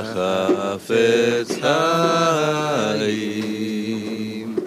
החפץ חיים.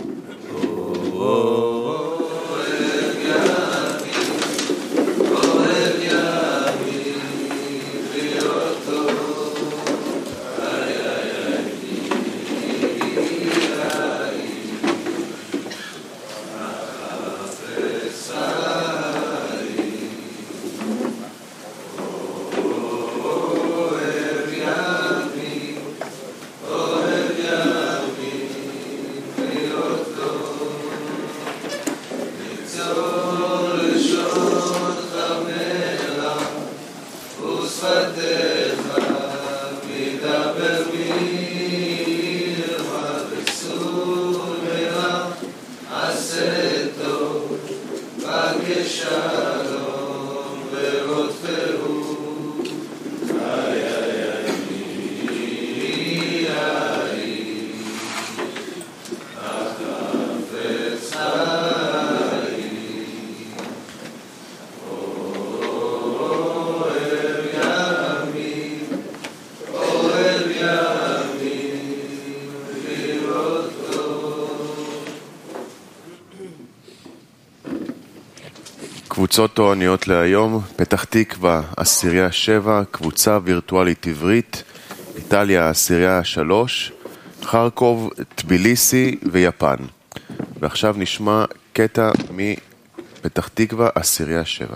קבוצות תורניות להיום, פתח תקווה, עשירייה 7, קבוצה וירטואלית עברית, איטליה, עשירייה 3, חרקוב, טביליסי ויפן. ועכשיו נשמע קטע מפתח תקווה, עשירייה 7.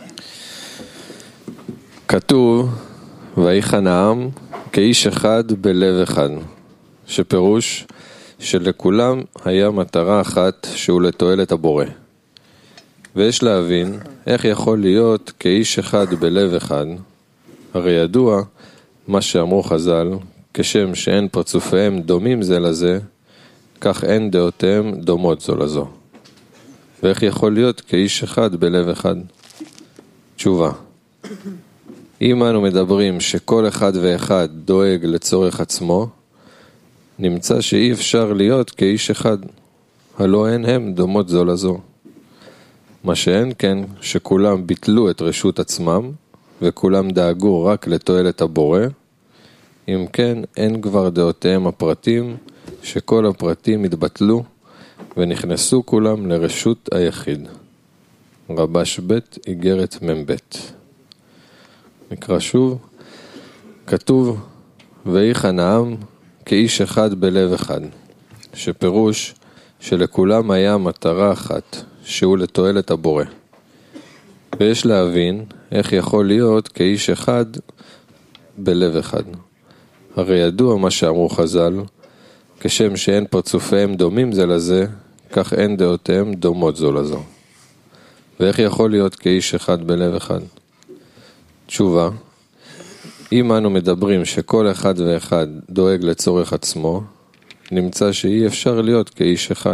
כתוב, ויחן העם כאיש אחד בלב אחד, שפירוש שלכולם היה מטרה אחת שהוא לתועלת הבורא. ויש להבין איך יכול להיות כאיש אחד בלב אחד, הרי ידוע מה שאמרו חז"ל, כשם שאין פרצופיהם דומים זה לזה, כך אין דעותיהם דומות זו לזו. ואיך יכול להיות כאיש אחד בלב אחד? תשובה. אם אנו מדברים שכל אחד ואחד דואג לצורך עצמו, נמצא שאי אפשר להיות כאיש אחד, הלא אין הם דומות זו לזו. מה שאין כן שכולם ביטלו את רשות עצמם, וכולם דאגו רק לתועלת הבורא, אם כן אין כבר דעותיהם הפרטים, שכל הפרטים התבטלו, ונכנסו כולם לרשות היחיד. רבש ב' איגרת מ"ב. נקרא שוב, כתוב, ויחן העם כאיש אחד בלב אחד, שפירוש שלכולם היה מטרה אחת, שהוא לתועלת הבורא. ויש להבין איך יכול להיות כאיש אחד בלב אחד. הרי ידוע מה שאמרו חז"ל, כשם שאין פרצופיהם דומים זה לזה, כך אין דעותיהם דומות זו לזו. ואיך יכול להיות כאיש אחד בלב אחד? תשובה, אם אנו מדברים שכל אחד ואחד דואג לצורך עצמו, נמצא שאי אפשר להיות כאיש אחד.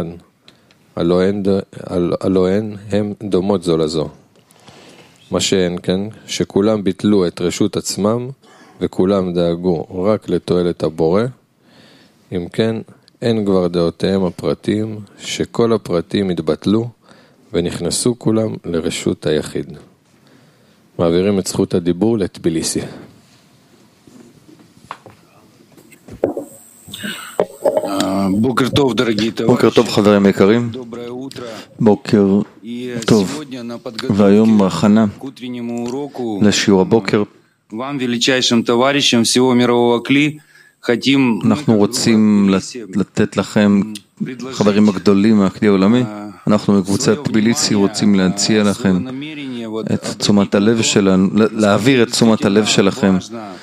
הלא אין הם דומות זו לזו. מה שאין כן, שכולם ביטלו את רשות עצמם, וכולם דאגו רק לתועלת הבורא, אם כן, אין כבר דעותיהם הפרטים, שכל הפרטים התבטלו, ונכנסו כולם לרשות היחיד. מעבירים את זכות הדיבור לטביליסי. בוקר טוב חברים יקרים, בוקר טוב, והיום הכנה לשיעור הבוקר. אנחנו רוצים לתת לכם, חברים הגדולים מהכלי העולמי, אנחנו מקבוצת טביליסי רוצים להציע לכם את תשומת הלב שלנו, להעביר את תשומת הלב שלכם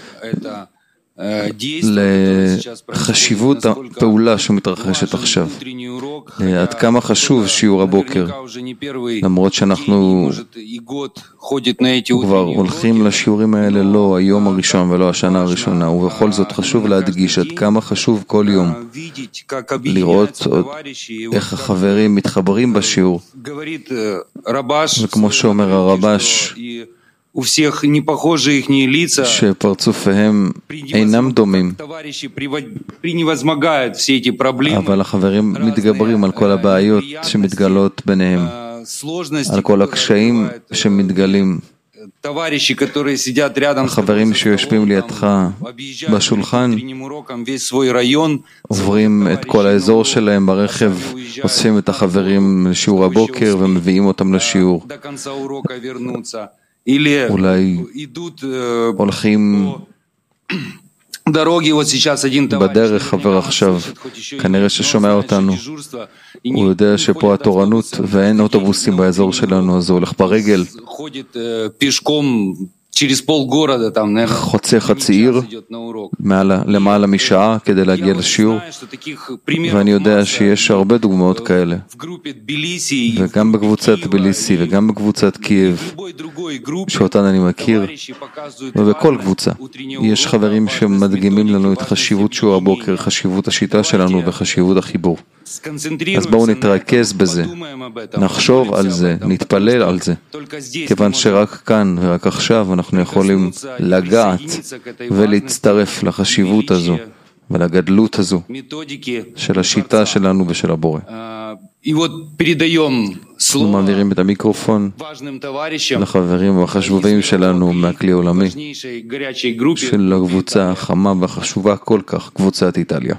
לחשיבות הפעולה שמתרחשת עכשיו, עד כמה חשוב שיעור הבוקר, למרות שאנחנו כבר הולכים לשיעורים האלה לא היום הראשון ולא השנה הראשונה, ובכל זאת חשוב להדגיש עד כמה חשוב כל יום לראות איך החברים מתחברים בשיעור, וכמו שאומר הרבש, שפרצופיהם אינם דומים, אבל החברים מתגברים על כל הבעיות שמתגלות ביניהם, על כל הקשיים שמתגלים החברים שיושבים לידך בשולחן עוברים את כל האזור שלהם ברכב, אוספים את החברים לשיעור הבוקר ומביאים אותם לשיעור. אולי הולכים בדרך, חבר עכשיו כנראה ששומע אותנו, הוא יודע שפה התורנות ואין אוטובוסים באזור שלנו, אז הוא הולך ברגל, חוצה חצי עיר למעלה משעה כדי להגיע לשיעור, ואני יודע שיש הרבה דוגמאות כאלה, וגם בקבוצת ביליסי וגם בקבוצת קייב שאותן אני מכיר, ובכל קבוצה יש חברים שמדגימים לנו את חשיבות שיעור הבוקר, חשיבות השיטה שלנו וחשיבות החיבור. אז בואו נתרכז בזה, נחשוב על זה, נתפלל על זה, כיוון שרק כאן ורק עכשיו אנחנו יכולים לגעת ולהצטרף לחשיבות הזו ולגדלות הזו של השיטה שלנו ושל הבורא. אנחנו מעבירים את המיקרופון לחברים החשובים שלנו מהכלי העולמי של הקבוצה החמה והחשובה כל כך, קבוצת איטליה.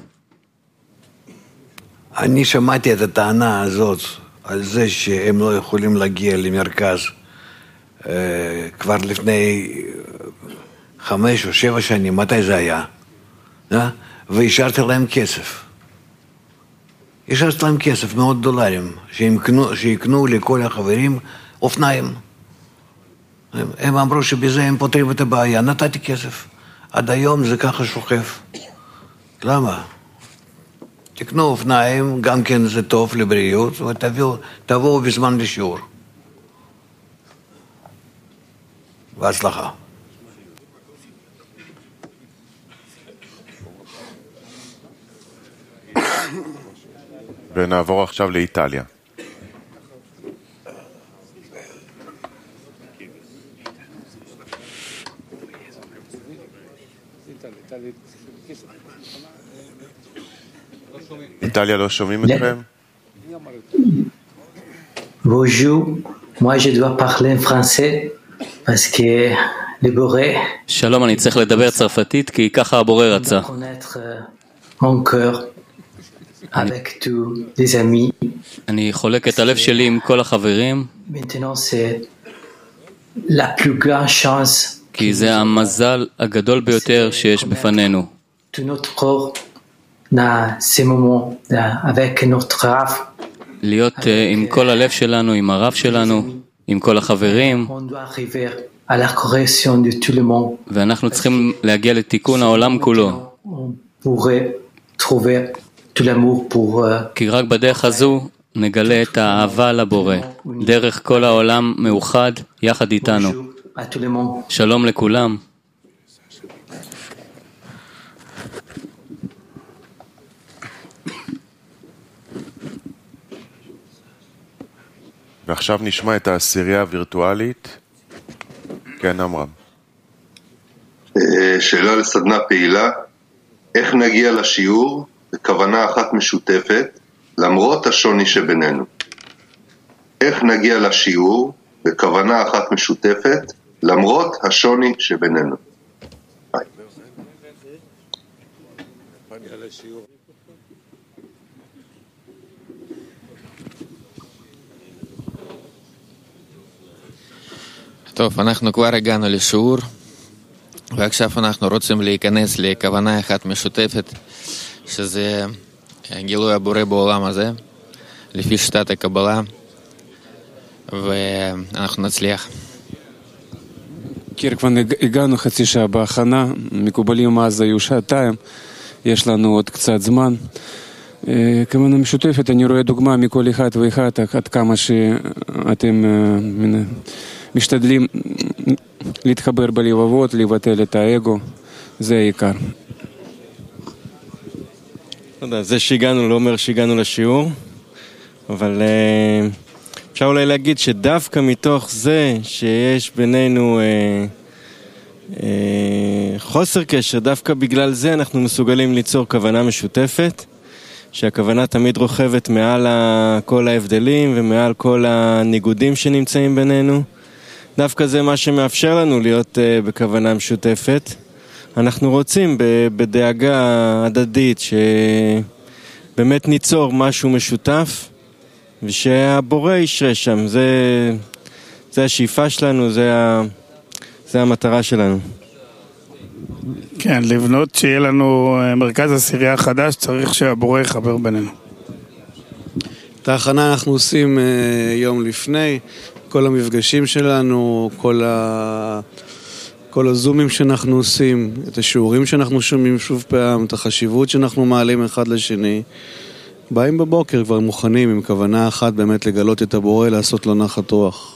אני שמעתי את הטענה הזאת על זה שהם לא יכולים להגיע למרכז כבר לפני 5 או 7 שנים, מתי זה היה? והשארתי להם כסף. השארתי להם כסף, $100, שיקנו לכל החברים אופניים. הם אמרו שבזה הם פותרים את הבעיה, נתתי כסף. עד היום זה ככה שוכב. למה? תקנו אופניים, גם כן זה טוב לבריאות, ותבואו בזמן לשיעור. בהצלחה. ונעבור עכשיו לאיטליה. איטליה, לא שומעים אתכם? Bonjour, moi je dois parler en français parce que le Boré. שלום, אני צריך לדבר צרפתית כי ככה הבורא רצה. Avec tous les amis. אני חולק את הלב שלי עם כל החברים. Maintenant c'est la plus grande chance. כי זה המזל הגדול ביותר שיש בפנינו. Tout notre corps dans ces moments avec notre rave. להיות עם כל הלב שלנו, עם הרב שלנו, עם כל החברים. On doit arriver à la correction de tout le monde. ואנחנו צריכים להגיע לתיקון העולם כולו. On pourrait trouver tout l'amour pour כי רק בדרך הזו נגלה את האהבה לבורא, דרך כל העולם מאוחד יחד איתנו. שלום לכולם. ועכשיו נשמע את העשירייה הווירטואלית. כן, אמרם. שאלה לסדנה פעילה, איך נגיע לשיעור בכוונה אחת משותפת למרות השוני שבינינו? איך נגיע לשיעור בכוונה אחת משותפת למרות השוני שבינינו? טוב, אנחנו כבר הגענו לשיעור, ועכשיו אנחנו רוצים להיכנס לכוונה אחת משותפת, שזה גילוי הבורא בעולם הזה, לפי שיטת הקבלה, ואנחנו נצליח. כבר הגענו חצי שעה בהכנה, מקובלים אז היו 2 שעות, יש לנו עוד קצת זמן. כוונה משותפת, אני רואה דוגמה מכל אחד ואחד, עד כמה שאתם משתדלים להתחבר בלבבות, לבטל את האגו, זה העיקר. זה שהגענו לא אומר שהגענו לשיעור, אבל אפשר אולי להגיד שדווקא מתוך זה שיש בינינו חוסר קשר, דווקא בגלל זה אנחנו מסוגלים ליצור כוונה משותפת, שהכוונה תמיד רוכבת מעל כל ההבדלים ומעל כל הניגודים שנמצאים בינינו, דווקא זה מה שמאפשר לנו להיות בכוונה משותפת. אנחנו רוצים בדאגה הדדית שבאמת ניצור משהו משותף ושהבורא ישרה שם. זה השאיפה שלנו, זה המטרה שלנו. כן, לבנות שיהיה לנו מרכז עשירייה חדש, צריך שהבורא יחבר בינינו. את ההכנה אנחנו עושים יום לפני, כל המפגשים שלנו, כל הזומים שאנחנו עושים, את השיעורים שאנחנו שומעים שוב פעם, את החשיבות שאנחנו מעלים אחד לשני. באים בבוקר כבר מוכנים עם כוונה אחת באמת לגלות את הבורא, לעשות לו נחת רוח.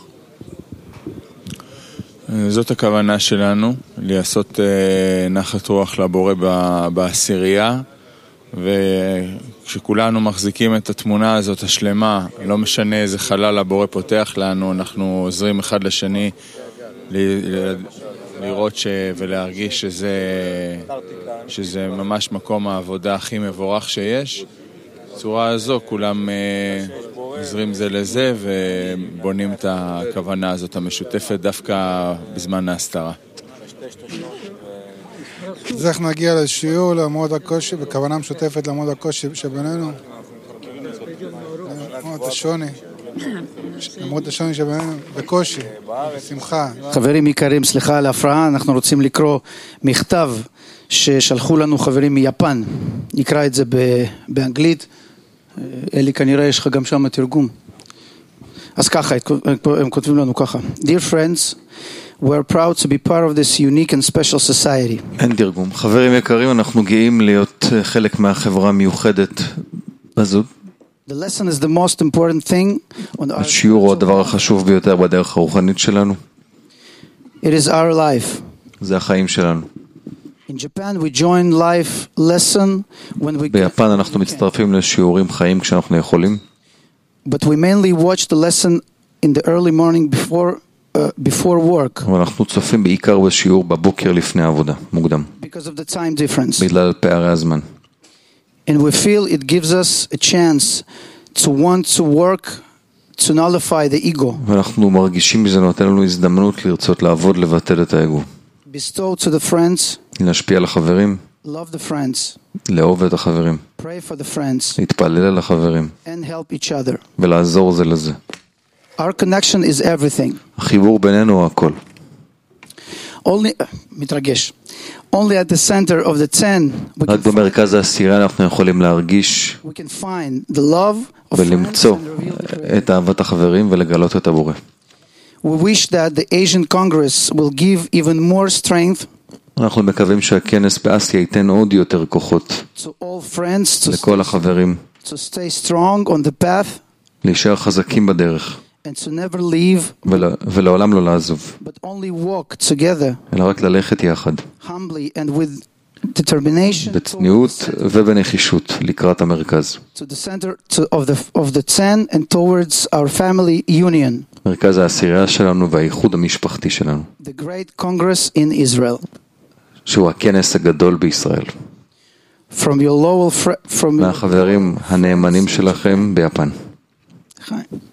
זאת הכוונה שלנו, לעשות נחת רוח לבורא בעשירייה, וכשכולנו מחזיקים את התמונה הזאת השלמה, לא משנה איזה חלל הבורא פותח לנו, אנחנו עוזרים אחד לשני לראות ולהרגיש שזה ממש מקום העבודה הכי מבורך שיש. בצורה הזו כולם עוזרים זה לזה ובונים את הכוונה הזאת המשותפת דווקא בזמן ההסתרה. אז איך נגיע לשיעור, לעמוד הקושי, בכוונה משותפת לעמוד הקושי שבינינו? לעמוד השוני שבינינו, בקושי, בשמחה. חברים יקרים, סליחה על ההפרעה, אנחנו רוצים לקרוא מכתב ששלחו לנו חברים מיפן. נקרא את זה באנגלית. אלי, כנראה יש לך גם שם תרגום. אז ככה, הם כותבים לנו ככה. Dear friends, we are proud to be part of this unique and special society. אין תרגום. חברים יקרים, אנחנו גאים להיות חלק מהחברה המיוחדת הזאת. The lesson is the most important thing on our... השיעור הוא הדבר החשוב ביותר בדרך הרוחנית שלנו. It is our life. זה החיים שלנו. In Japan we join life lesson when we ביפן אנחנו מצטרפים לשיעורים חיים כשאנחנו יכולים. But we mainly watch the lesson in the early morning before work. ואנחנו צופים בעיקר בשיעור בבוקר לפני העבודה, מוקדם. Because of the time difference. בגלל פערי הזמן. And we feel it gives us a chance to want to work to nullify the ego. ואנחנו מרגישים שזה נותן לנו הזדמנות לרצות לעבוד לבטל את האגו. Bestow to the friends. להשפיע על החברים. Love the friends. לאהוב את החברים. Pray for the friends. להתפלל על החברים. And help each other. ולעזור זה לזה. Our connection is everything. החיבור בינינו הוא הכל. מתרגש. Only at the center of the 10 רק במרכז העשירייה אנחנו יכולים להרגיש we can find the love of ולמצוא את אהבת החברים ולגלות את הבורא. We wish that the Asian Congress will give even more strength. אנחנו מקווים שהכנס באסיה ייתן עוד יותר כוחות לכל החברים to stay strong on the path. להישאר חזקים בדרך. And to never leave. ולעולם לא לעזוב. But only walk together. אלא רק ללכת יחד. Humbly and with determination. בצניעות ובנחישות לקראת המרכז. To the center of the 10 and towards our family union. מרכז העשירייה שלנו והאיחוד המשפחתי שלנו. The great congress in Israel. שהוא הכנס הגדול בישראל. From your loyal מהחברים הנאמנים שלכם ביפן.